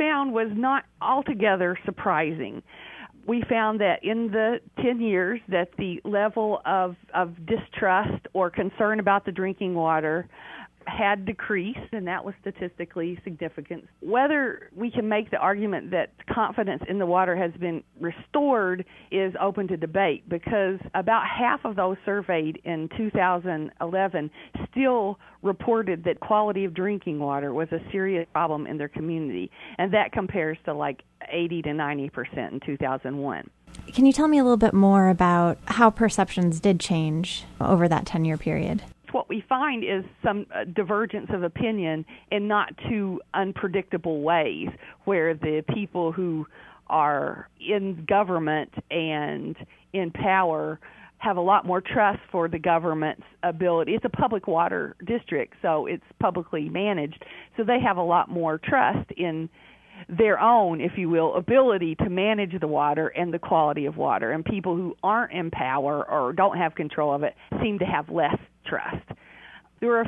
found was not altogether surprising. We found that in the 10 years that the level of distrust or concern about the drinking water had decreased, and that was statistically significant. Whether we can make the argument that confidence in the water has been restored is open to debate, because about half of those surveyed in 2011 still reported that quality of drinking water was a serious problem in their community, and that compares to like 80 to 90% in 2001. Can you tell me a little bit more about how perceptions did change over that 10-year period? What we find is some divergence of opinion in not too unpredictable ways, where the people who are in government and in power have a lot more trust for the government's ability. It's a public water district, so it's publicly managed, so they have a lot more trust in their own, if you will, ability to manage the water and the quality of water. And people who aren't in power or don't have control of it seem to have less trust. There were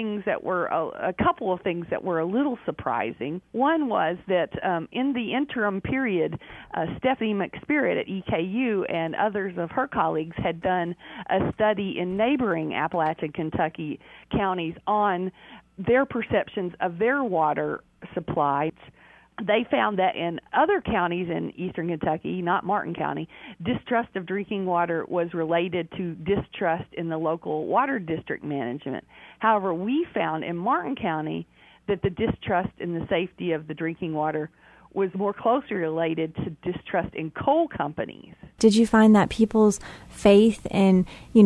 a couple of things that were a little surprising. One was that in the interim period, Stephanie McSpirit at EKU and others of her colleagues had done a study in neighboring Appalachian, Kentucky counties on their perceptions of their water supply. They found that in other counties in eastern Kentucky, not Martin County, distrust of drinking water was related to distrust in the local water district management. However, we found in Martin County that the distrust in the safety of the drinking water was more closely related to distrust in coal companies. Did you find that people's faith in, the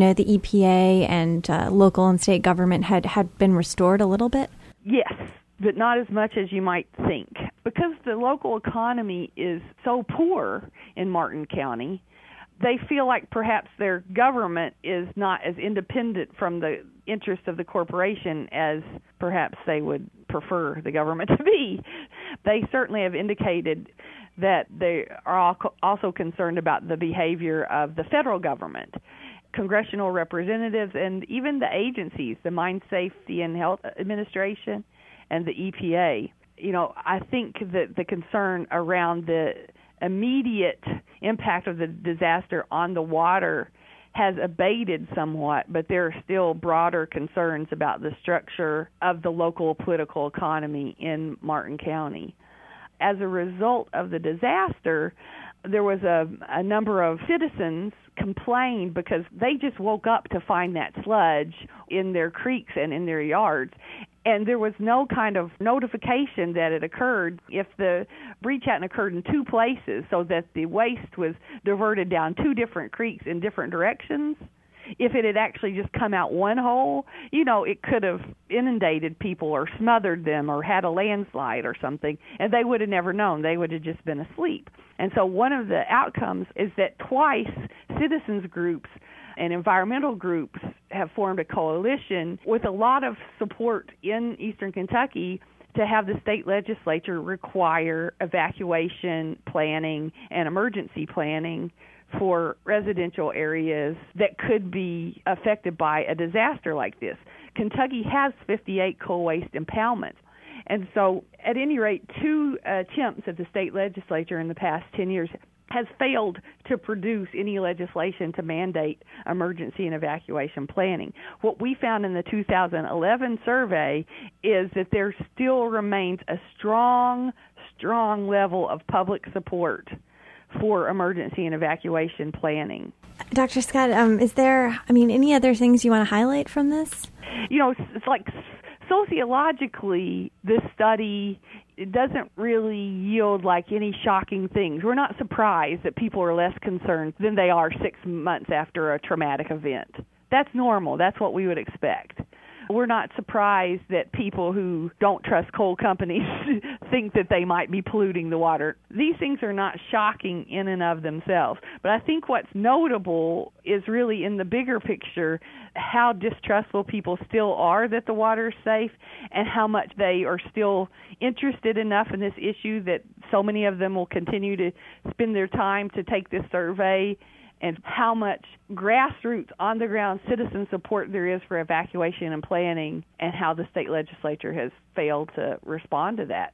EPA and local and state government had been restored a little bit? Yes, but not as much as you might think. Because the local economy is so poor in Martin County, they feel like perhaps their government is not as independent from the interest of the corporation as perhaps they would prefer the government to be. They certainly have indicated that they are also concerned about the behavior of the federal government, congressional representatives, and even the agencies, the Mine Safety and Health Administration and the EPA. I think that the concern around the immediate impact of the disaster on the water has abated somewhat, but there are still broader concerns about the structure of the local political economy in Martin County. As a result of the disaster, there was a number of citizens complained because they just woke up to find that sludge in their creeks and in their yards. And there was no kind of notification that it occurred if the breach hadn't occurred in two places, so that the waste was diverted down two different creeks in different directions. If it had actually just come out one hole, it could have inundated people or smothered them or had a landslide or something, and they would have never known. They would have just been asleep. And so one of the outcomes is that twice citizens groups and environmental groups have formed a coalition with a lot of support in eastern Kentucky to have the state legislature require evacuation planning and emergency planning for residential areas that could be affected by a disaster like this. Kentucky has 58 coal waste impoundments. And so, at any rate, two attempts at the state legislature in the past 10 years has failed to produce any legislation to mandate emergency and evacuation planning. What we found in the 2011 survey is that there still remains a strong level of public support for emergency and evacuation planning. Dr. Scott, is there, any other things you want to highlight from this? It's like sociologically, this study, it doesn't really yield like any shocking things. We're not surprised that people are less concerned than they are 6 months after a traumatic event. That's normal. That's what we would expect. We're not surprised that people who don't trust coal companies think that they might be polluting the water. These things are not shocking in and of themselves. But I think what's notable is really in the bigger picture how distrustful people still are that the water is safe and how much they are still interested enough in this issue that so many of them will continue to spend their time to take this survey, and how much grassroots, on-the-ground citizen support there is for evacuation and planning, and how the state legislature has failed to respond to that.